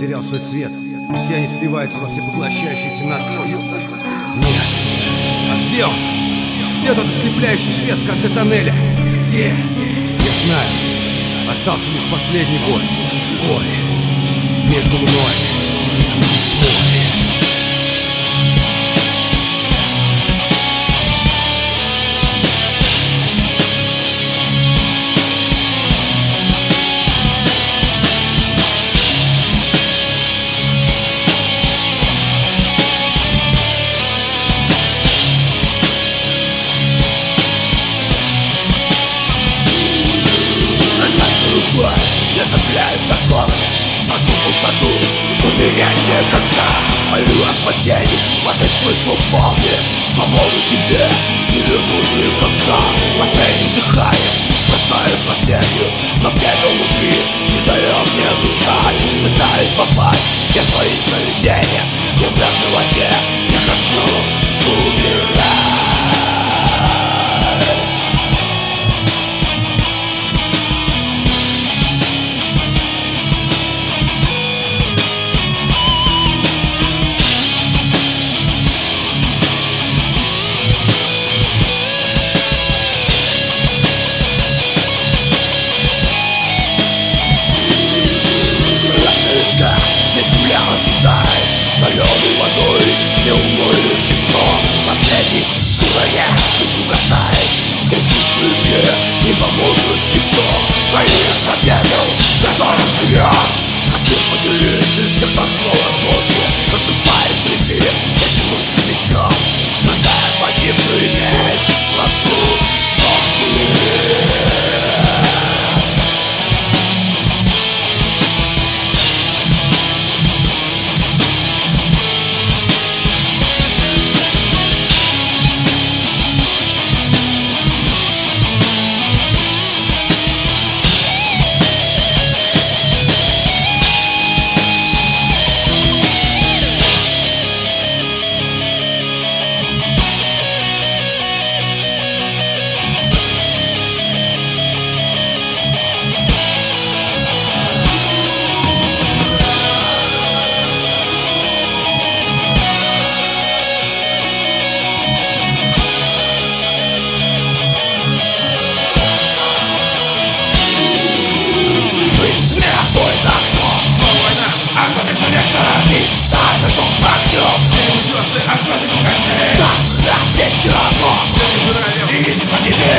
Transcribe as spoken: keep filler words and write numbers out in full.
потерял свой цвет, и все они сливаются во всепоглощающую темноту. Нет. А где он? Где тот ослепляющий свет в конце тоннеля? Где? Я знаю. Остался лишь последний бой. Бой. Между мной и тьмой. Я цепляюсь за корни, ночу пустоту, умереть никогда. Молю о спасении, вас я слышу в волне. Свободу тебе не верну никогда. Последним дыханием бросаю последнюю, но пепел внутри не дает мне дышать. Пытаюсь попасть все свои сновидения, не в мертвой воде, я хочу умирать. Соленой водой не умоешь лицо. Последний дурая чуть угасает. Кричу тебе, не поможет никто. Конец победил, которым живет. Хочу поделиться тем, что снова ночью наступает припев этим лучшим мечом. Сжигая погибшую месть, прошу, сдохни. Звезды, а звезды не угасны. Так, здесь все равно. И не по тебе.